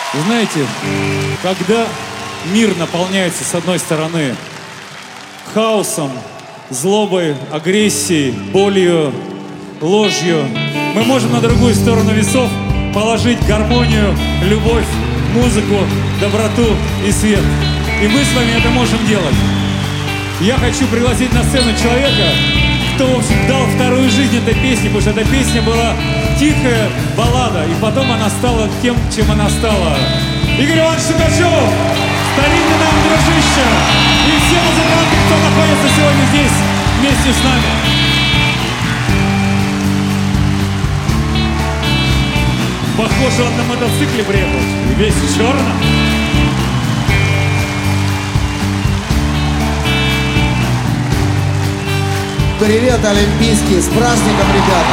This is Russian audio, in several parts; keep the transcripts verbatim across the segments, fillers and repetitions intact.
Знаете, когда мир наполняется, с одной стороны, хаосом, злобой, агрессией, болью, ложью, мы можем на другую сторону весов положить гармонию, любовь, музыку, доброту и свет. И мы с вами это можем делать. Я хочу пригласить на сцену человека, кто, в общем, дал вторую жизнь этой песне, потому что эта песня была тихая баллада, и потом она стала тем, чем она стала. Игорь Иванович Сукачев, старинный нам дружище, и все музыканты, кто находится сегодня здесь вместе с нами. Похоже, он на мотоцикле приехал, весь в черном. Привет, Олимпийский! С праздником, ребята!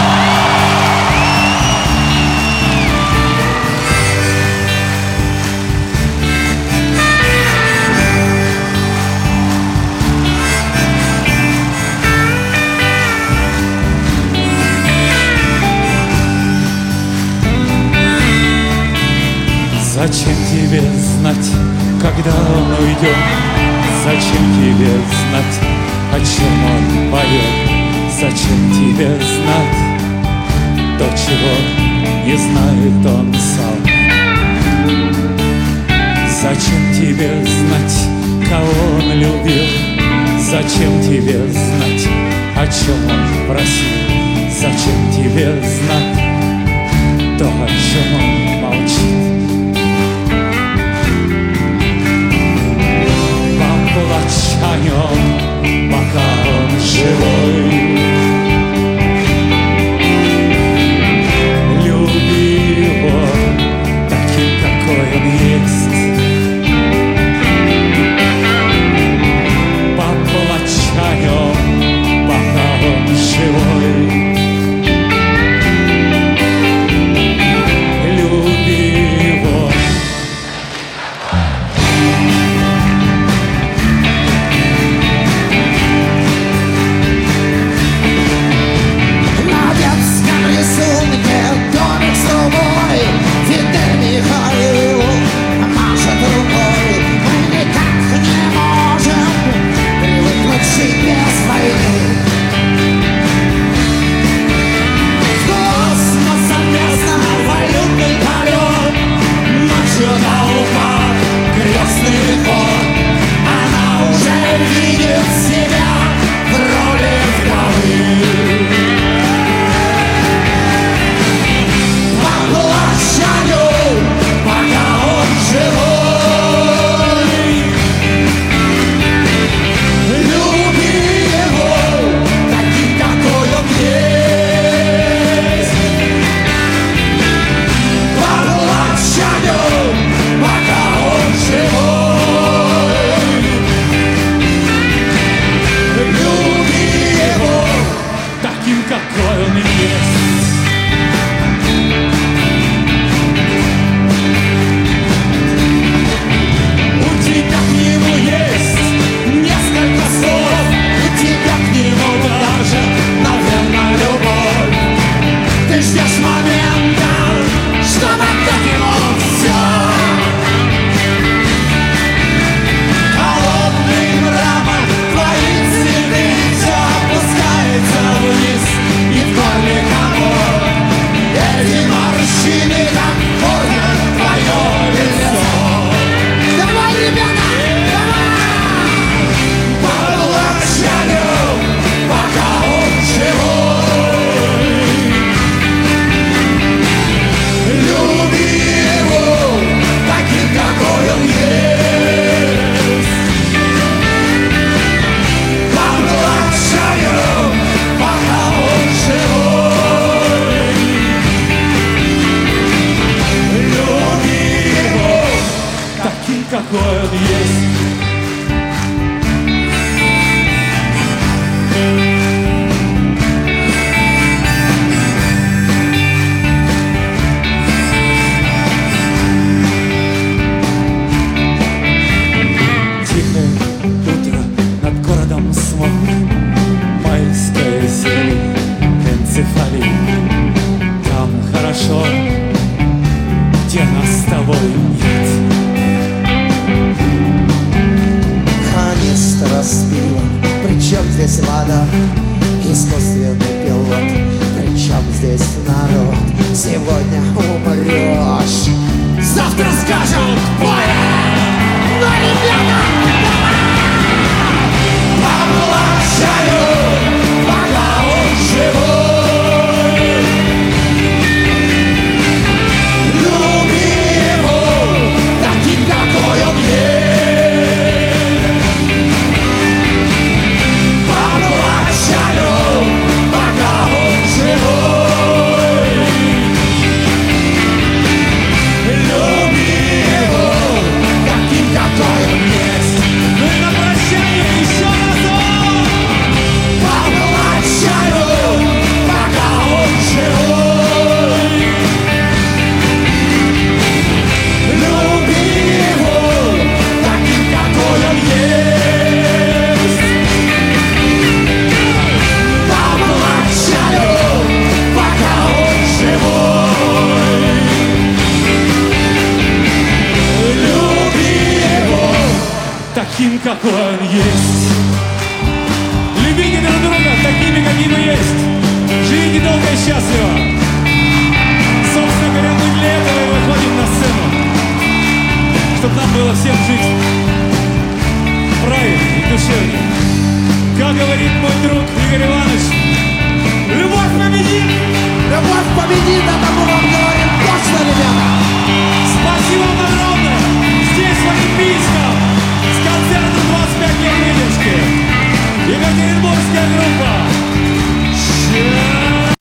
Зачем тебе знать, когда он уйдет? Зачем тебе знать, о чем он поет? Зачем тебе знать то, чего не знает он сам? Зачем тебе знать, кого он любил? Зачем тебе знать, о чем он просил? Зачем тебе знать то, о чем он молчит? Поплачь о нем, пока он живой. Люби его таким, какой он есть. Поплачь о нем, пока он живой. где нас с тобой нет. Канистра с пивом, причем здесь вода? Искусственный пилот, причем здесь народ? Сегодня умрешь, завтра скажут поэт. Но, ребята, поглощаю, пока он живой. Люби его таким, какой он есть. Поглощаю, пока он живой. Люби его таким, какой он есть. Ну и на прощание еще разок! Поглощаю, пока он живой. Люби его таким, какой он есть. Поглощаю, пока он живой. Люби его. Таким, какой он есть. Любите друг друга такими, какими есть. Живите долго и счастливо. Собственно говоря, мы для этого и выходим на сцену, чтобы нам было всем жить правильно и душевно. Как говорит мой друг Игорь Иванович, любовь победит! Любовь победит, это